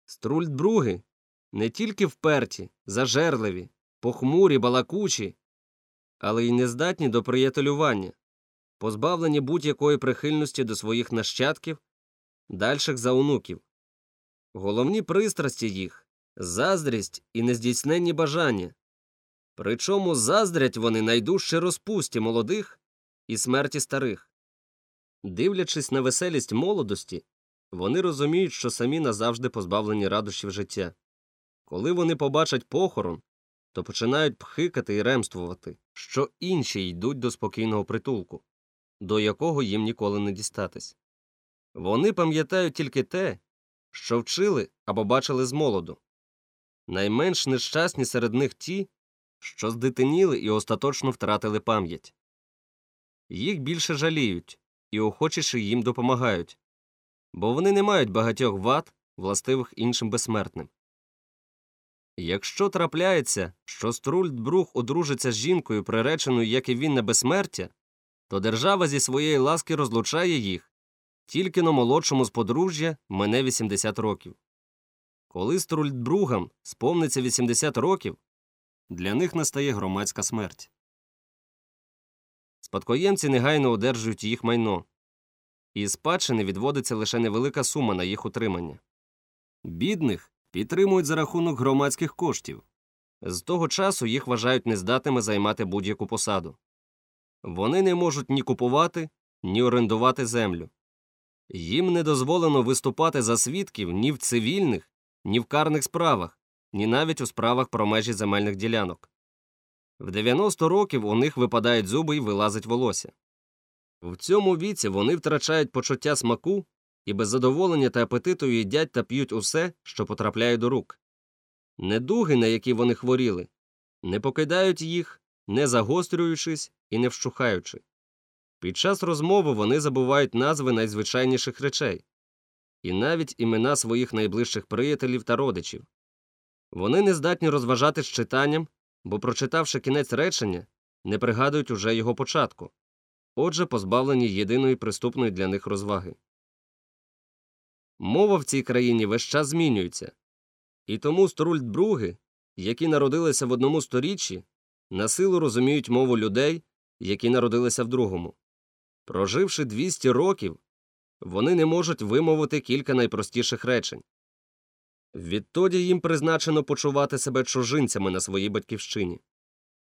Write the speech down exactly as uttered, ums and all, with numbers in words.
Струльдбруги не тільки вперті, зажерливі, похмурі, балакучі, але й нездатні до приятелювання, позбавлені будь-якої прихильності до своїх нащадків, дальших за онуків. Головні пристрасті їх – заздрість і нездійсненні бажання. Причому заздрять вони найдужче розпусті молодих і смерті старих. Дивлячись на веселість молодості, вони розуміють, що самі назавжди позбавлені радощів життя. Коли вони побачать похорон, то починають пхикати і ремствувати, що інші йдуть до спокійного притулку, до якого їм ніколи не дістатись. Вони пам'ятають тільки те, що вчили або бачили змолоду. Найменш нещасні серед них ті, що здитиніли і остаточно втратили пам'ять. Їх більше жаліють і охочіше їм допомагають, бо вони не мають багатьох вад, властивих іншим безсмертним. Якщо трапляється, що Струльдбруг одружиться з жінкою, приреченою, як і він, на безсмертя, то держава зі своєї ласки розлучає їх, тільки но молодшому з подружжя мине вісімдесят років. Коли Струльдбругам сповниться вісімдесят років, для них настає громадська смерть. Спадкоємці негайно одержують їх майно. Із спадщини відводиться лише невелика сума на їх утримання. Бідних підтримують за рахунок громадських коштів. З того часу їх вважають нездатними займати будь-яку посаду. Вони не можуть ні купувати, ні орендувати землю. Їм не дозволено виступати за свідків ні в цивільних, ні в карних справах, ні навіть у справах про межі земельних ділянок. В дев'яносто років у них випадають зуби і вилазить волосся. В цьому віці вони втрачають почуття смаку і без задоволення та апетиту їдять та п'ють усе, що потрапляє до рук. Недуги, на які вони хворіли, не покидають їх, не загострюючись і не вщухаючи. Під час розмови вони забувають назви найзвичайніших речей і навіть імена своїх найближчих приятелів та родичів. Вони не здатні розважати з читанням, бо, прочитавши кінець речення, не пригадують уже його початку. Отже, позбавлені єдиної приступної для них розваги. Мова в цій країні весь час змінюється. І тому Струльдбруги, які народилися в одному сторіччі, на силу розуміють мову людей, які народилися в другому. Проживши двісті років, вони не можуть вимовити кілька найпростіших речень. Відтоді їм призначено почувати себе чужинцями на своїй батьківщині.